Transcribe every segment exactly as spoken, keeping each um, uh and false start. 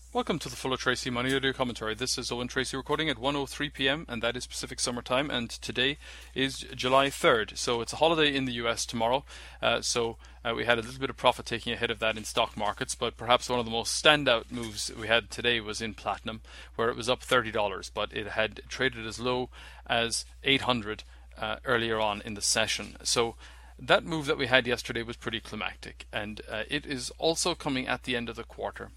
Welcome to the Fuller Tracy Money Audio Commentary. This is Owen Tracy recording at one oh three p m and that is Pacific Summer Time, and today is July third. So it's a holiday in the U S tomorrow. Uh, so uh, we had a little bit of profit taking ahead of that in stock markets, but perhaps one of the most standout moves we had today was in platinum, where it was up thirty dollars, but it had traded as low as eight hundred uh, earlier on in the session. So that move that we had yesterday was pretty climactic, and uh, it is also coming at the end of the quarter.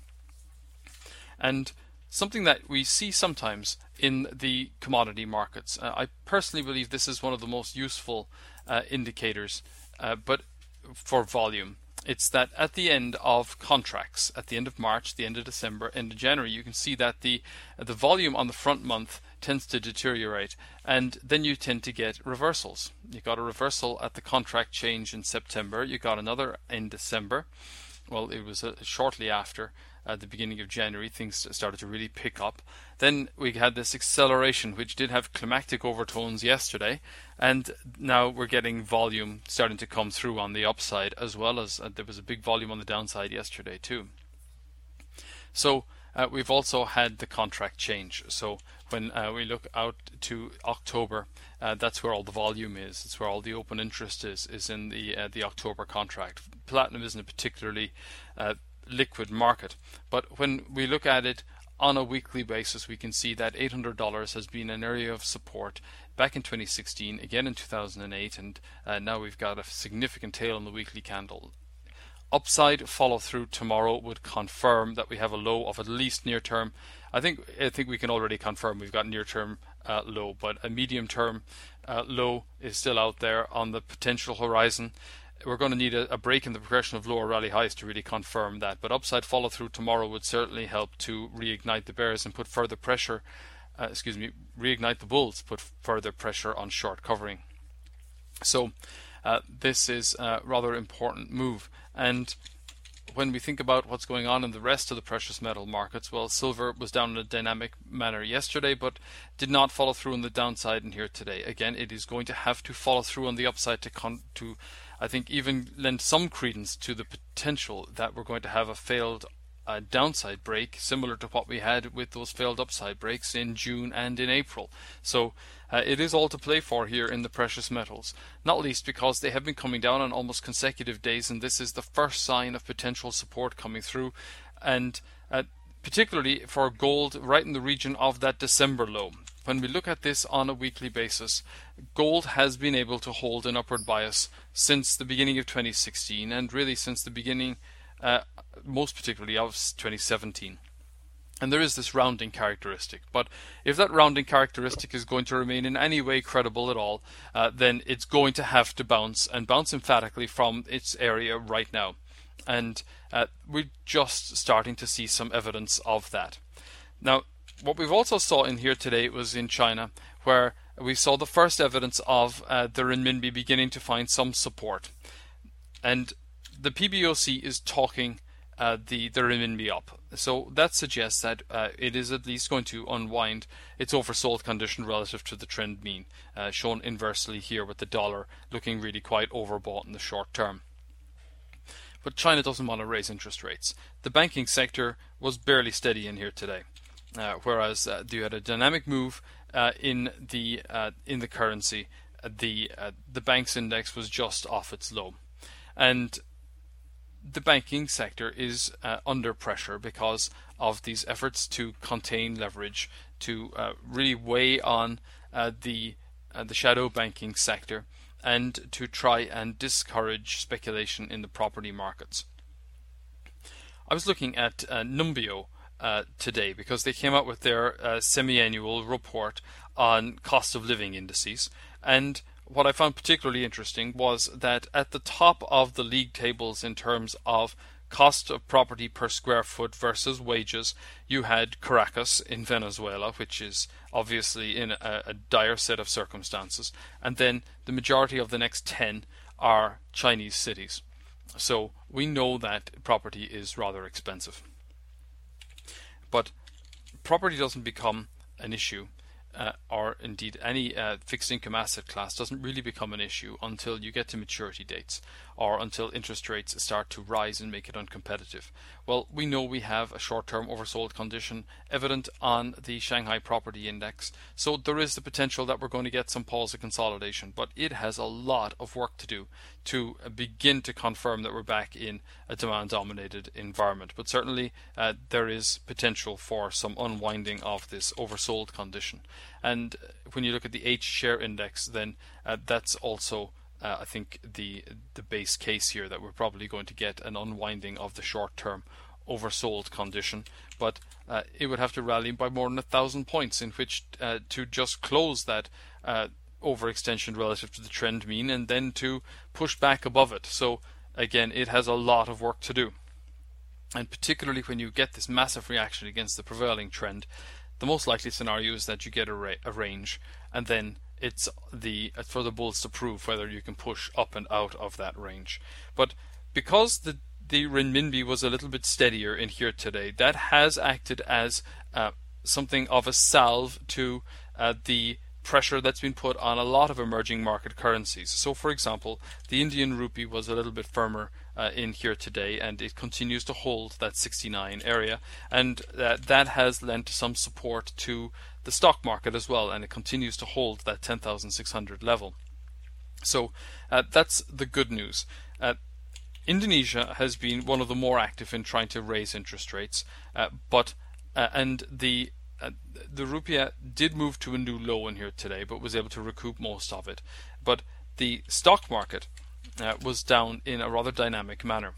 And something that we see sometimes in the commodity markets. Uh, I personally believe this is one of the most useful uh, indicators, uh, but for volume. It's that at the end of contracts, at the end of March, the end of December, end of January, you can see that the the volume on the front month tends to deteriorate, and then you tend to get reversals. You got a reversal at the contract change in September. You got another in December. Well, it was uh, shortly after. At the beginning of January, things started to really pick up. Then we had this acceleration, which did have climactic overtones yesterday, and now we're getting volume starting to come through on the upside, as well as uh, there was a big volume on the downside yesterday too. So uh, we've also had the contract change. So when uh, we look out to October, uh, that's where all the volume is. It's where all the open interest is, is in the uh, the October contract. Platinum isn't a particularly uh, liquid market, but when we look at it on a weekly basis, we can see that eight hundred dollars has been an area of support back in twenty sixteen, again in two thousand eight, and uh, now we've got a significant tail on the weekly candle. Upside follow through tomorrow would confirm that we have a low of at least near term. I think I think we can already confirm we've got near term uh, low, but a medium term uh, low is still out there on the potential horizon. We're going to need a, a break in the progression of lower rally highs to really confirm that, but upside follow through tomorrow would certainly help to reignite the bears and put further pressure, uh, excuse me, reignite the bulls, put further pressure on short covering. So uh, this is a rather important move. And when we think about what's going on in the rest of the precious metal markets, well, silver was down in a dynamic manner yesterday, but did not follow through on the downside in here today. Again, it is going to have to follow through on the upside to con to I think even lend some credence to the potential that we're going to have a failed uh, downside break, similar to what we had with those failed upside breaks in June and in April. So uh, it is all to play for here in the precious metals, not least because they have been coming down on almost consecutive days, and this is the first sign of potential support coming through, and uh, particularly for gold right in the region of that December low. When we look at this on a weekly basis, gold has been able to hold an upward bias since the beginning of twenty sixteen, and really since the beginning, uh, most particularly of twenty seventeen. And there is this rounding characteristic. But if that rounding characteristic is going to remain in any way credible at all, uh, then it's going to have to bounce, and bounce emphatically from its area right now. And uh, we're just starting to see some evidence of that. Now, what we've also saw in here today was in China, where we saw the first evidence of uh, the renminbi beginning to find some support. And the P B O C is talking uh, the, the renminbi up. So that suggests that uh, it is at least going to unwind its oversold condition relative to the trend mean, uh, shown inversely here with the dollar looking really quite overbought in the short term. But China doesn't want to raise interest rates. The banking sector was barely steady in here today. Uh, whereas uh, you had a dynamic move uh, in the uh, in the currency, uh, the uh, the banks index was just off its low, and the banking sector is uh, under pressure because of these efforts to contain leverage, to uh, really weigh on uh, the uh, the shadow banking sector, and to try and discourage speculation in the property markets. I was looking at uh, Numbeo Uh, today because they came out with their uh, semi-annual report on cost of living indices, and what I found particularly interesting was that at the top of the league tables in terms of cost of property per square foot versus wages, you had Caracas in Venezuela, which is obviously in a, a dire set of circumstances, and then the majority of the next ten are Chinese cities. So we know that property is rather expensive. But property doesn't become an issue uh, or indeed any uh, fixed income asset class doesn't really become an issue until you get to maturity dates or until interest rates start to rise and make it uncompetitive. Well, we know we have a short-term oversold condition evident on the Shanghai Property Index, so there is the potential that we're going to get some pause of consolidation, but it has a lot of work to do to begin to confirm that we're back in a demand-dominated environment. But certainly uh, there is potential for some unwinding of this oversold condition. And when you look at the H share index, then uh, that's also Uh, I think the the base case here, that we're probably going to get an unwinding of the short-term oversold condition, but uh, it would have to rally by more than a thousand points in which uh, to just close that uh, overextension relative to the trend mean and then to push back above it. So again, it has a lot of work to do, and particularly when you get this massive reaction against the prevailing trend, the most likely scenario is that you get a, ra a range, and then it's the it's for the bulls to prove whether you can push up and out of that range. But because the the renminbi was a little bit steadier in here today, that has acted as uh, something of a salve to uh, the pressure that's been put on a lot of emerging market currencies. So for example, the Indian rupee was a little bit firmer uh, in here today, and it continues to hold that sixty-nine area, and that that has lent some support to the stock market as well, and it continues to hold that ten thousand six hundred level. So uh, that's the good news. Uh, Indonesia has been one of the more active in trying to raise interest rates, uh, but uh, and the uh, the rupiah did move to a new low in here today, but was able to recoup most of it. But the stock market uh, was down in a rather dynamic manner,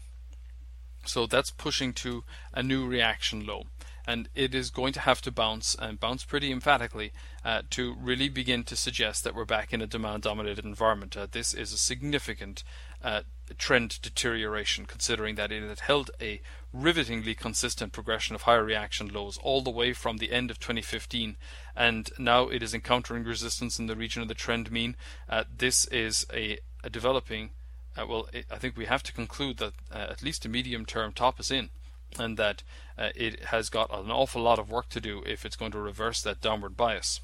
so that's pushing to a new reaction low. And it is going to have to bounce, and bounce pretty emphatically, uh, to really begin to suggest that we're back in a demand-dominated environment. Uh, this is a significant uh, trend deterioration, considering that it had held a rivetingly consistent progression of higher reaction lows all the way from the end of twenty fifteen, and now it is encountering resistance in the region of the trend mean. Uh, this is a, a developing, uh, well, it, I think we have to conclude that uh, at least a medium-term top is in, and that uh, it has got an awful lot of work to do if it's going to reverse that downward bias.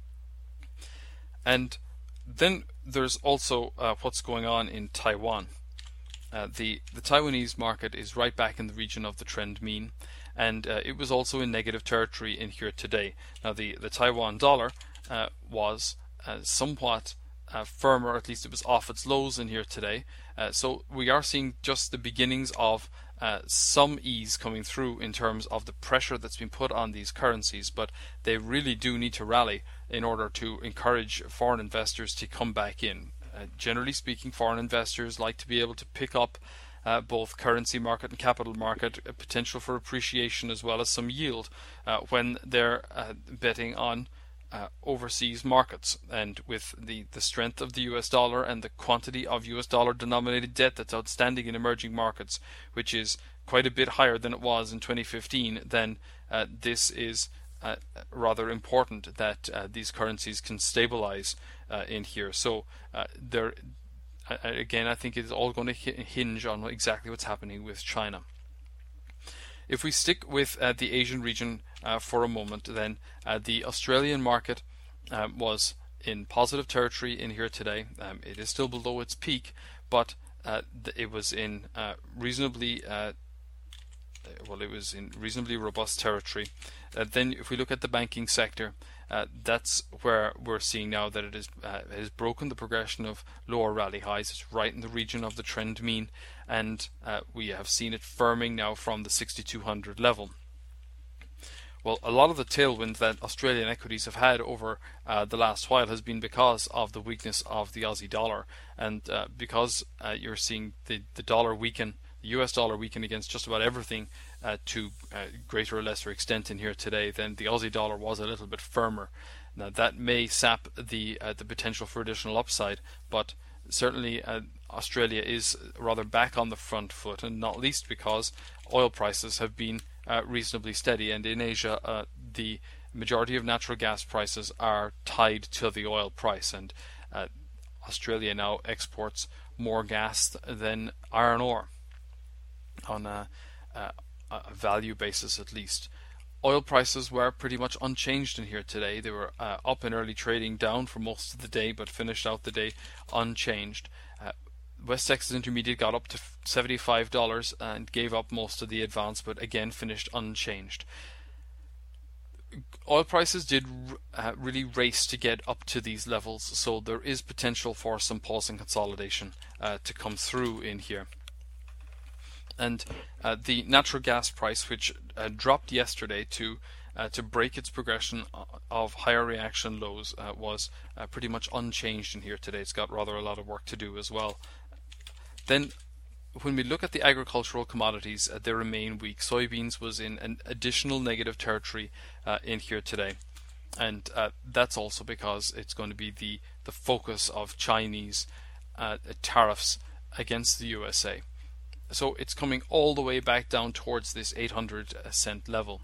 And then there's also uh, what's going on in Taiwan. Uh, the, the Taiwanese market is right back in the region of the trend mean, and uh, it was also in negative territory in here today. Now the, the Taiwan dollar uh, was uh, somewhat uh, firmer, at least it was off its lows in here today. Uh, so we are seeing just the beginnings of Uh, some ease coming through in terms of the pressure that's been put on these currencies, but they really do need to rally in order to encourage foreign investors to come back in. Uh, generally speaking, foreign investors like to be able to pick up uh, both currency market and capital market uh, potential for appreciation as well as some yield uh, when they're uh, betting on Uh, overseas markets. And with the, the strength of the U S dollar and the quantity of U S dollar denominated debt that's outstanding in emerging markets, which is quite a bit higher than it was in twenty fifteen, then uh, this is uh, rather important that uh, these currencies can stabilize uh, in here. So uh, there uh, again, I think it's all going to hinge on exactly what's happening with China. If we stick with uh, the Asian region uh, for a moment, then uh, the Australian market uh, was in positive territory in here today. Um, it is still below its peak, but uh, it was in uh, reasonably uh, well, it was in reasonably robust territory. Uh, then, if we look at the banking sector, uh, that's where we're seeing now that it is uh, it has broken the progression of lower rally highs. It's right in the region of the trend mean, and uh, we have seen it firming now from the sixty-two hundred level. Well, a lot of the tailwind that Australian equities have had over uh, the last while has been because of the weakness of the Aussie dollar, and uh, because uh, you're seeing the, the dollar weaken, the U S dollar weaken against just about everything uh, to uh, greater or lesser extent in here today, then the Aussie dollar was a little bit firmer. Now that may sap the uh, the potential for additional upside, but certainly uh, Australia is rather back on the front foot, and not least because oil prices have been uh, reasonably steady, and in Asia uh, the majority of natural gas prices are tied to the oil price, and uh, Australia now exports more gas than iron ore on a, a, a value basis at least. oil prices were pretty much unchanged in here today. They were uh, up in early trading, down for most of the day, but finished out the day unchanged. Uh, West Texas Intermediate got up to seventy-five dollars and gave up most of the advance, but again finished unchanged. Oil prices did uh, really race to get up to these levels, so there is potential for some pause and consolidation uh, to come through in here. And uh, the natural gas price, which uh, dropped yesterday to uh, to break its progression of higher reaction lows, uh, was uh, pretty much unchanged in here today. It's got rather a lot of work to do as well. Then when we look at the agricultural commodities, uh, they remain weak. Soybeans was in an additional negative territory uh, in here today, and uh, that's also because it's going to be the, the focus of Chinese uh, tariffs against the U S A. So it's coming all the way back down towards this eight hundred cent level,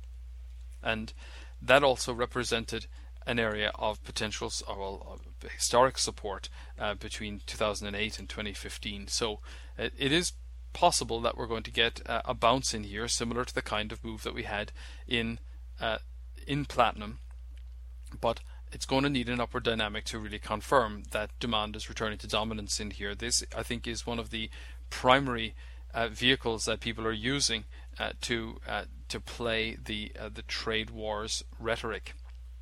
and that also represented an area of potential, or well, historic support uh, between two thousand eight and twenty fifteen. So uh, it is possible that we're going to get uh, a bounce in here, similar to the kind of move that we had in uh, in platinum, but it's going to need an upward dynamic to really confirm that demand is returning to dominance in here. This, I think, is one of the primary uh, vehicles that people are using uh, to uh, to play the uh, the trade wars rhetoric.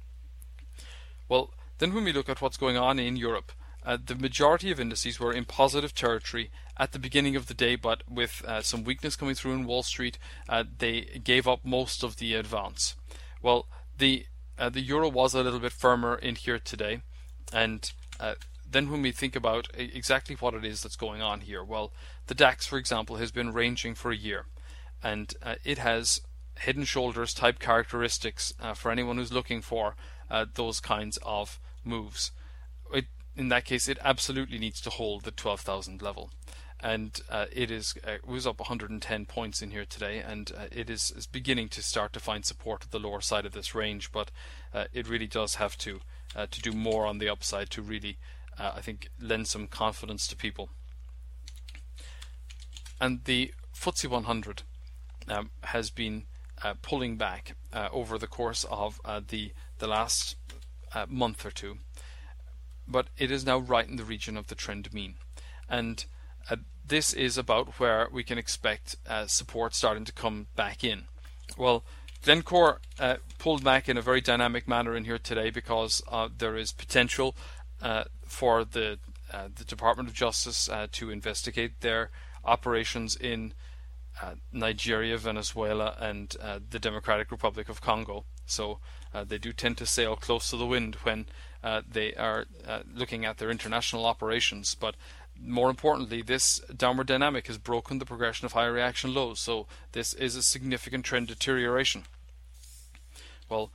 Well, then when we look at what's going on in Europe, uh, the majority of indices were in positive territory at the beginning of the day, but with uh, some weakness coming through in Wall Street, uh, they gave up most of the advance. Well, the uh, the euro was a little bit firmer in here today, and uh, then when we think about exactly what it is that's going on here, well, the DAX, for example, has been ranging for a year, and uh, it has head and shoulders type characteristics uh, for anyone who's looking for uh, those kinds of moves. It, in that case, it absolutely needs to hold the twelve thousand level, and uh, it is uh, it was up one hundred ten points in here today, and uh, it is, is beginning to start to find support at the lower side of this range, but uh, it really does have to uh, to do more on the upside to really uh, I think lend some confidence to people. And the F T S E one hundred um, has been uh, pulling back uh, over the course of uh, the the last uh, month or two, but it is now right in the region of the trend mean, and uh, this is about where we can expect uh, support starting to come back in. Well, Glencore uh, pulled back in a very dynamic manner in here today because uh, there is potential uh, for the uh, the Department of Justice uh, to investigate their operations in uh, Nigeria, Venezuela, and uh, the Democratic Republic of Congo. So uh, they do tend to sail close to the wind when uh, they are uh, looking at their international operations. But more importantly, this downward dynamic has broken the progression of high reaction lows. So this is a significant trend deterioration. Well,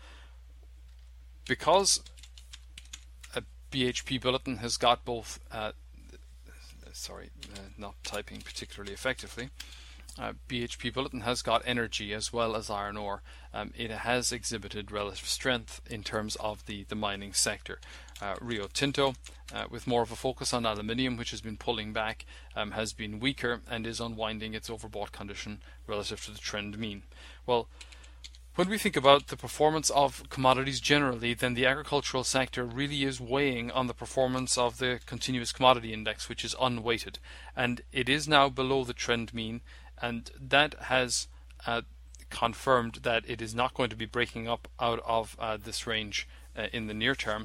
because a B H P Billiton has got both uh, sorry, uh, not typing particularly effectively. Uh, B H P Billiton has got energy as well as iron ore. Um, it has exhibited relative strength in terms of the, the mining sector. Uh, Rio Tinto, uh, with more of a focus on aluminium, which has been pulling back, um, has been weaker and is unwinding its overbought condition relative to the trend mean. Well, when we think about the performance of commodities generally, then the agricultural sector really is weighing on the performance of the continuous commodity index, which is unweighted, and it is now below the trend mean, and that has uh, confirmed that it is not going to be breaking up out of uh, this range uh, in the near term,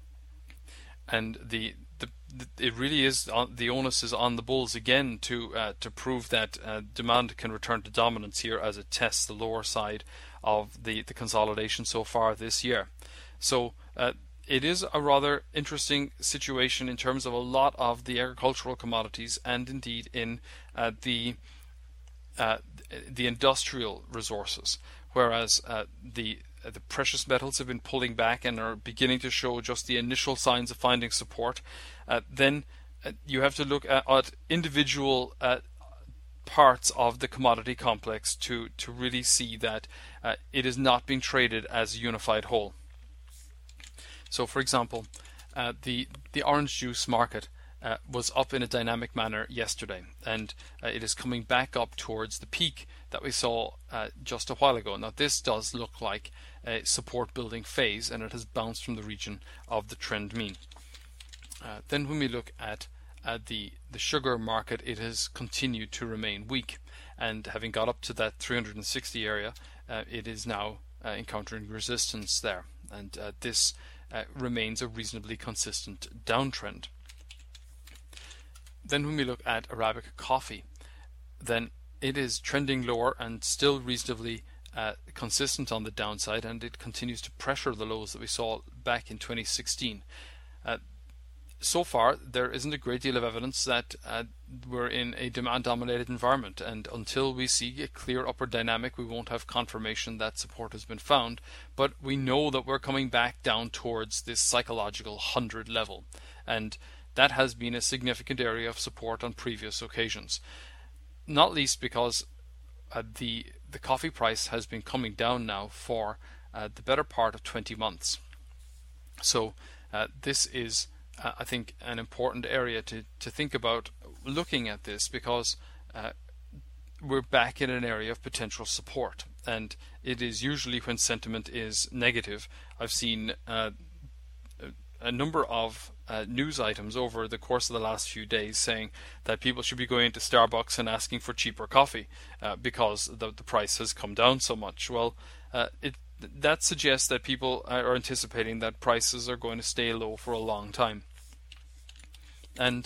and the, the, the it really is on, the onus is on the bulls again to uh, to prove that uh, demand can return to dominance here as it tests the lower side of the, the consolidation so far this year. So uh, it is a rather interesting situation in terms of a lot of the agricultural commodities, and indeed in uh, the uh, the industrial resources, whereas uh, the uh, the precious metals have been pulling back and are beginning to show just the initial signs of finding support. Uh, then uh, you have to look at, at individual uh, parts of the commodity complex to to really see that uh, it is not being traded as a unified whole. So, for example, uh, the the orange juice market uh, was up in a dynamic manner yesterday, and uh, it is coming back up towards the peak that we saw uh, just a while ago. Now this does look like a support building phase, and it has bounced from the region of the trend mean. Uh, then when we look at uh, the the sugar market, it has continued to remain weak, and having got up to that three hundred sixty area, uh, it is now uh, encountering resistance there, and uh, this uh, remains a reasonably consistent downtrend. Then when we look at Arabica coffee, then it is trending lower and still reasonably uh, consistent on the downside, and it continues to pressure the lows that we saw back in twenty sixteen. Uh, so far, there isn't a great deal of evidence that uh, we're in a demand-dominated environment, and until we see a clear upward dynamic, we won't have confirmation that support has been found. But we know that we're coming back down towards this psychological one hundred level, and that has been a significant area of support on previous occasions, not least because uh, the the coffee price has been coming down now for uh, the better part of twenty months. So uh, this is, uh, I think, an important area to, to think about looking at this, because uh, we're back in an area of potential support, and it is usually when sentiment is negative. I've seen uh, a number of uh, news items over the course of the last few days saying that people should be going to Starbucks and asking for cheaper coffee uh, because the, the price has come down so much. Well, uh, it that suggests that people are anticipating that prices are going to stay low for a long time. And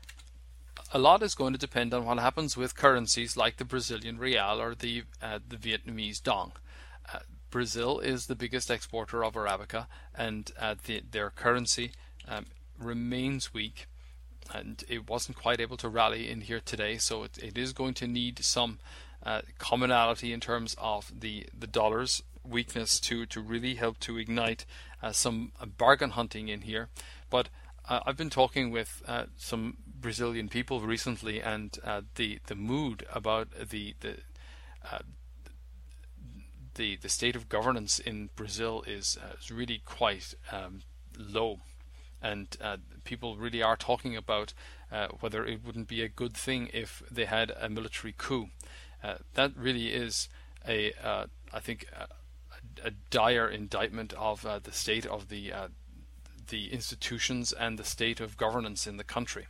a lot is going to depend on what happens with currencies like the Brazilian real or the uh, the Vietnamese dong. Uh, Brazil is the biggest exporter of Arabica, and uh, the, their currency um, remains weak, and it wasn't quite able to rally in here today, so it, it is going to need some uh, commonality in terms of the, the dollar's weakness to, to really help to ignite uh, some uh, bargain hunting in here. But uh, I've been talking with uh, some Brazilian people recently, and uh, the, the mood about the, the uh, The, the state of governance in Brazil is, uh, is really quite um, low, and uh, people really are talking about uh, whether it wouldn't be a good thing if they had a military coup. Uh, that really is a, uh, I think, a, a dire indictment of uh, the state of the uh, the institutions and the state of governance in the country.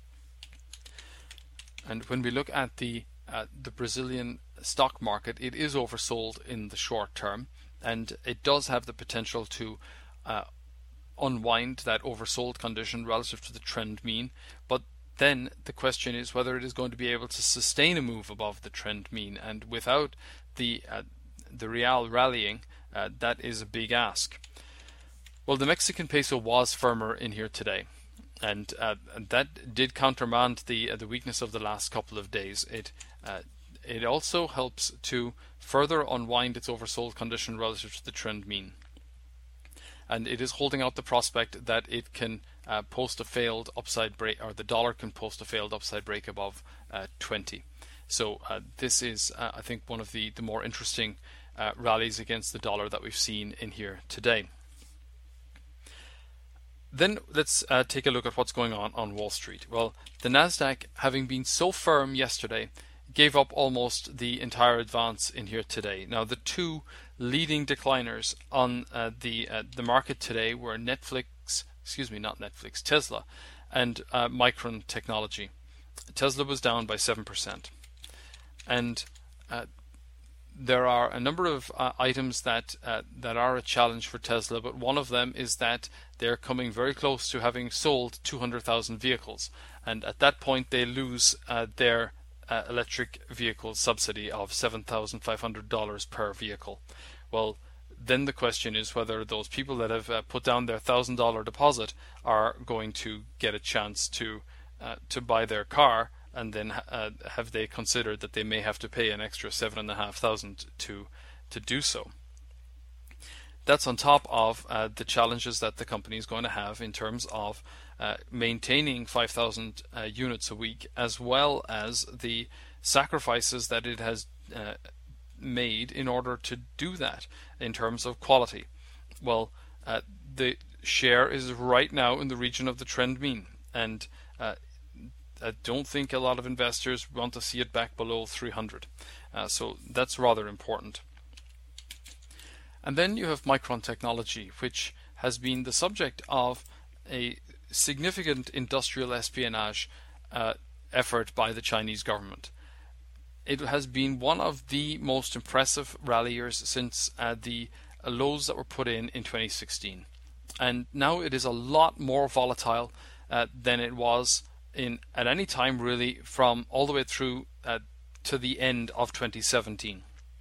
And when we look at the uh, the Brazilian stock market, it is oversold in the short term, and it does have the potential to uh, unwind that oversold condition relative to the trend mean. But then the question is whether it is going to be able to sustain a move above the trend mean, and without the uh, the real rallying, uh, that is a big ask. Well, the Mexican peso was firmer in here today, and, uh, and that did countermand the uh, the weakness of the last couple of days. It uh, It also helps to further unwind its oversold condition relative to the trend mean. And it is holding out the prospect that it can uh, post a failed upside break, or the dollar can post a failed upside break above uh, twenty. So uh, this is, uh, I think, one of the, the more interesting uh, rallies against the dollar that we've seen in here today. Then let's uh, take a look at what's going on on Wall Street. Well, the Nasdaq, having been so firm yesterday, gave up almost the entire advance in here today. Now, the two leading decliners on uh, the uh, the market today were Netflix, excuse me, not Netflix, Tesla, and uh, Micron Technology. Tesla was down by seven percent, and uh, there are a number of uh, items that uh, that are a challenge for Tesla. But one of them is that they're coming very close to having sold two hundred thousand vehicles, and at that point they lose uh, their Uh, electric vehicle subsidy of seven thousand five hundred dollars per vehicle. Well, then the question is whether those people that have uh, put down their one thousand dollars deposit are going to get a chance to uh, to buy their car, and then uh, have they considered that they may have to pay an extra seven thousand five hundred dollars to to do so. That's on top of uh, the challenges that the company is going to have in terms of uh, maintaining five thousand uh, units a week, as well as the sacrifices that it has uh, made in order to do that in terms of quality. Well, uh, the share is right now in the region of the trend mean, and uh, I don't think a lot of investors want to see it back below three hundred. Uh, so that's rather important. And then you have Micron Technology, which has been the subject of a significant industrial espionage uh, effort by the Chinese government. It has been one of the most impressive ralliers since uh, the lows that were put in in twenty sixteen. And now it is a lot more volatile uh, than it was in at any time really from all the way through uh, to the end of twenty seventeen.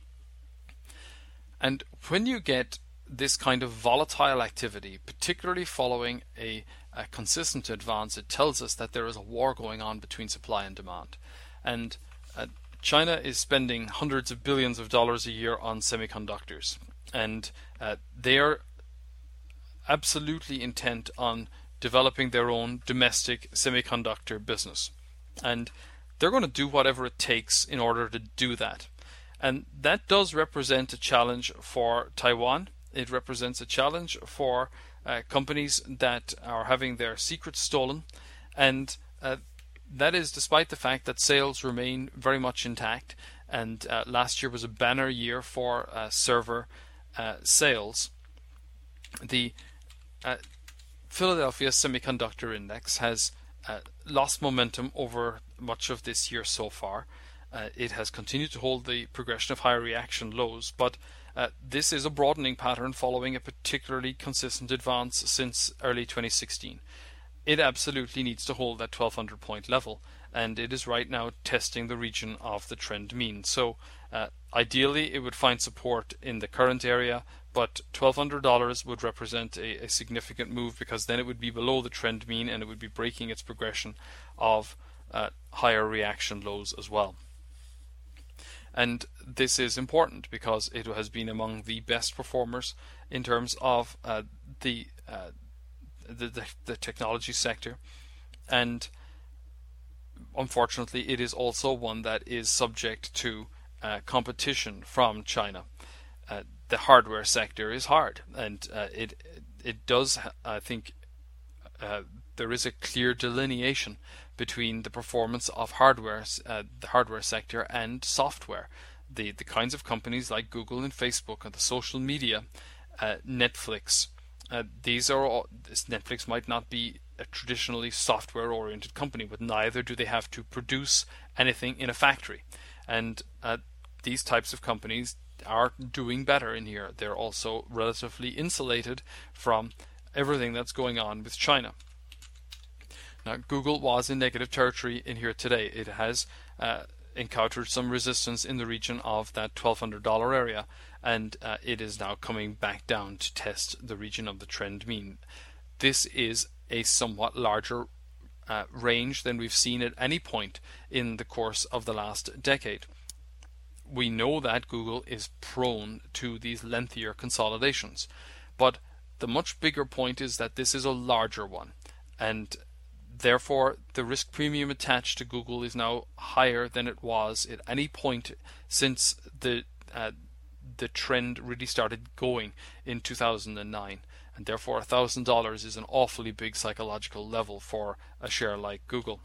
And when you get this kind of volatile activity, particularly following a, a consistent advance, it tells us that there is a war going on between supply and demand. And uh, China is spending hundreds of billions of dollars a year on semiconductors, and uh, they are absolutely intent on developing their own domestic semiconductor business. And they're going to do whatever it takes in order to do that. And that does represent a challenge for Taiwan. It represents a challenge for uh, companies that are having their secrets stolen. And uh, that is despite the fact that sales remain very much intact. And uh, last year was a banner year for uh, server uh, sales. The uh, Philadelphia Semiconductor Index has uh, lost momentum over much of this year so far. Uh, it has continued to hold the progression of higher reaction lows, but uh, this is a broadening pattern following a particularly consistent advance since early twenty sixteen. It absolutely needs to hold that twelve hundred point level, and it is right now testing the region of the trend mean. So uh, ideally it would find support in the current area, but twelve hundred dollars would represent a, a significant move, because then it would be below the trend mean and it would be breaking its progression of uh, higher reaction lows as well. And this is important because it has been among the best performers in terms of uh, the, uh, the, the the technology sector, and unfortunately it is also one that is subject to uh, competition from China. Uh, the hardware sector is hard, and uh, it it does I think uh, there is a clear delineation between the performance of hardware, uh, the hardware sector, and software. The the kinds of companies like Google and Facebook and the social media, uh, Netflix. Uh, these are all. This Netflix might not be a traditionally software-oriented company, but neither do they have to produce anything in a factory. And uh, these types of companies are doing better in here. They're also relatively insulated from everything that's going on with China. Now, Google was in negative territory in here today. It has uh, encountered some resistance in the region of that twelve hundred dollar area, and uh, it is now coming back down to test the region of the trend mean. This is a somewhat larger uh, range than we've seen at any point in the course of the last decade. We know that Google is prone to these lengthier consolidations, but the much bigger point is that this is a larger one, and therefore the risk premium attached to Google is now higher than it was at any point since the uh, the trend really started going in two thousand nine, and therefore one thousand dollars is an awfully big psychological level for a share like Google.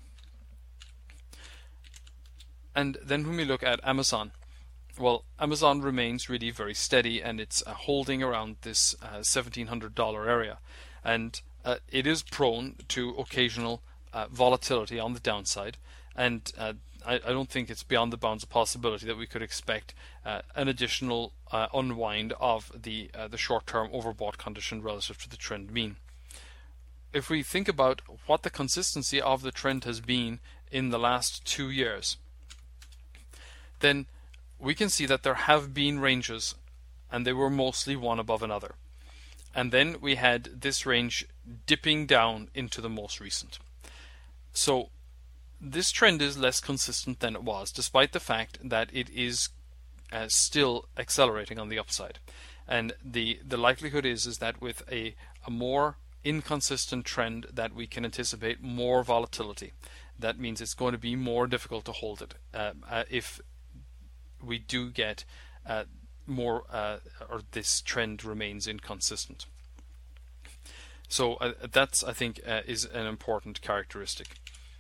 And then when we look at Amazon, well, Amazon remains really very steady, and it's uh, holding around this uh, seventeen hundred dollar area, and uh, it is prone to occasional uh, volatility on the downside, and uh, I, I don't think it's beyond the bounds of possibility that we could expect uh, an additional uh, unwind of the uh, the short-term overbought condition relative to the trend mean. If we think about what the consistency of the trend has been in the last two years, then we can see that there have been ranges, and they were mostly one above another. And then we had this range dipping down into the most recent. So this trend is less consistent than it was, despite the fact that it is uh, still accelerating on the upside. And the, the likelihood is, is that with a, a more inconsistent trend, that we can anticipate more volatility. That means it's going to be more difficult to hold it uh, uh, if we do get uh, more uh, or this trend remains inconsistent. So uh, that's, I think, uh, is an important characteristic.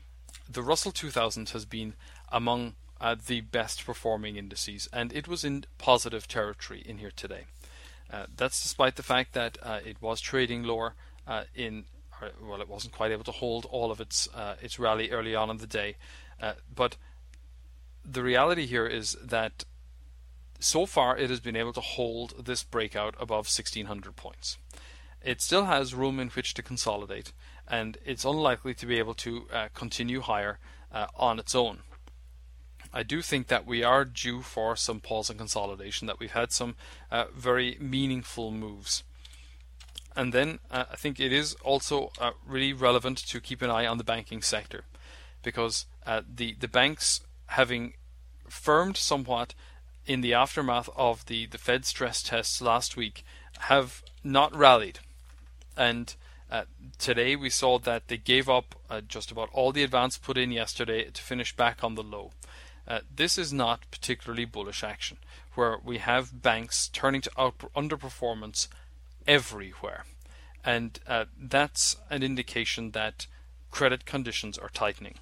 the Russell two thousand has been among uh, the best performing indices, and it was in positive territory in here today. Uh, that's despite the fact that uh, it was trading lower uh, in, or, well, it wasn't quite able to hold all of its uh, its rally early on in the day. Uh, but the reality here is that so far it has been able to hold this breakout above sixteen hundred points. It still has room in which to consolidate, and it's unlikely to be able to uh, continue higher uh, on its own. I do think that we are due for some pause and consolidation, that we've had some uh, very meaningful moves. And then uh, I think it is also uh, really relevant to keep an eye on the banking sector, because uh, the, the banks, having firmed somewhat in the aftermath of the, the Fed stress tests last week, have not rallied. And uh, today we saw that they gave up uh, just about all the advance put in yesterday to finish back on the low. Uh, this is not particularly bullish action, where we have banks turning to out underperformance everywhere. And uh, that's an indication that credit conditions are tightening.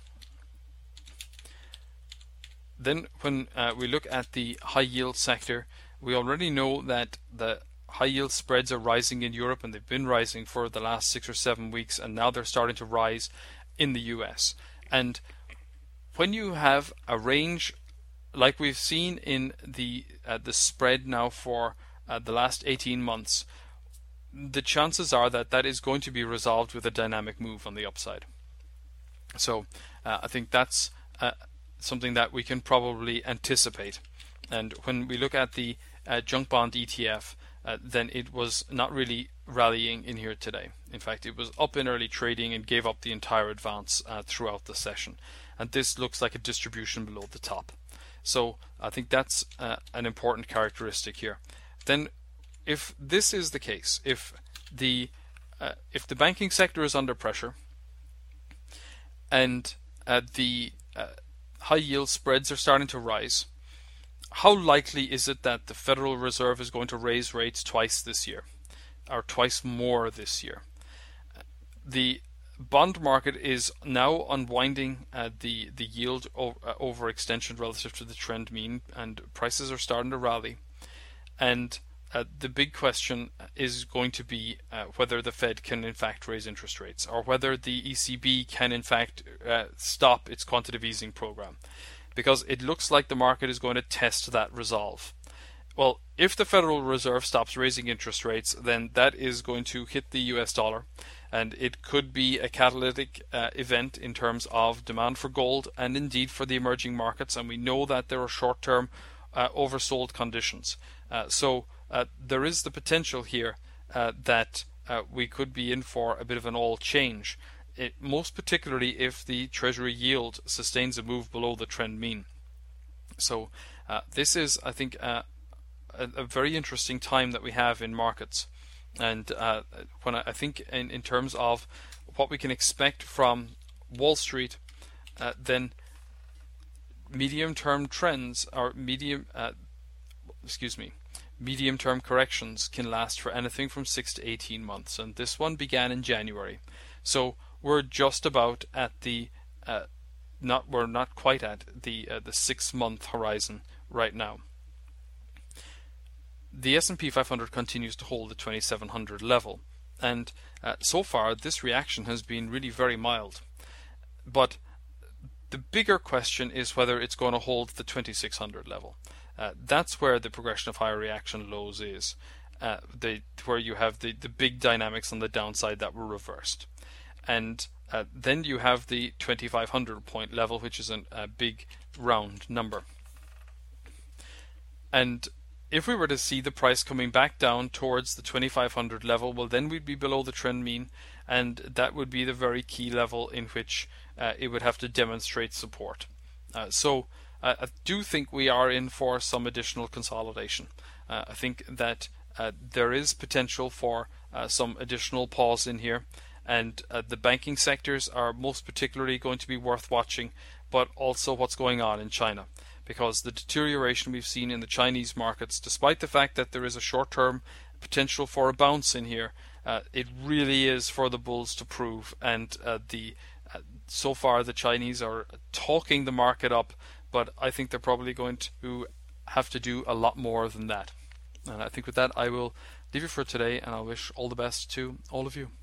Then when uh, we look at the high yield sector, we already know that the high yield spreads are rising in Europe, and they've been rising for the last six or seven weeks, and now they're starting to rise in the U S. And when you have a range like we've seen in the uh, the spread now for uh, the last eighteen months, the chances are that that is going to be resolved with a dynamic move on the upside. So uh, I think that's uh, something that we can probably anticipate. And when we look at the uh, junk bond E T F, uh, then it was not really rallying in here today. In fact, it was up in early trading and gave up the entire advance uh, throughout the session. And this looks like a distribution below the top. So I think that's uh, an important characteristic here. Then if this is the case, if the uh, if the banking sector is under pressure and uh, the uh, high yield spreads are starting to rise, how likely is it that the Federal Reserve is going to raise rates twice this year, or twice more this year? The bond market is now unwinding uh, the the yield o- uh, overextension relative to the trend mean, and prices are starting to rally. And uh, the big question is going to be uh, whether the Fed can in fact raise interest rates, or whether the E C B can in fact uh, stop its quantitative easing program, because it looks like the market is going to test that resolve. Well, if the Federal Reserve stops raising interest rates, then that is going to hit the U S dollar, and it could be a catalytic uh, event in terms of demand for gold and indeed for the emerging markets. And we know that there are short-term uh, oversold conditions. Uh, so uh, there is the potential here uh, that uh, we could be in for a bit of an all change, it, most particularly if the Treasury yield sustains a move below the trend mean. So uh, this is, I think, uh, a, a very interesting time that we have in markets. And uh, when I, I think in, in terms of what we can expect from Wall Street, uh, then medium-term trends or medium, uh, excuse me, medium-term corrections can last for anything from six to eighteen months. And this one began in January, so we're just about at the, uh, not we're not quite at the uh, the six-month horizon right now. The S and P five hundred continues to hold the twenty-seven hundred level, and uh, so far this reaction has been really very mild. But the bigger question is whether it's going to hold the twenty-six hundred level. Uh, that's where the progression of higher reaction lows is, uh, the, where you have the, the big dynamics on the downside that were reversed. And uh, then you have the twenty-five hundred point level, which is an, a big round number. And if we were to see the price coming back down towards the twenty-five hundred level, well, then we'd be below the trend mean, and that would be the very key level in which uh, it would have to demonstrate support. Uh, so uh, I do think we are in for some additional consolidation. Uh, I think that uh, there is potential for uh, some additional pause in here, and uh, the banking sectors are most particularly going to be worth watching, but also what's going on in China. Because the deterioration we've seen in the Chinese markets, despite the fact that there is a short-term potential for a bounce in here, uh, it really is for the bulls to prove, and uh, the uh, so far the Chinese are talking the market up, but I think they're probably going to have to do a lot more than that. And I think with that I will leave you for today, and I wish all the best to all of you.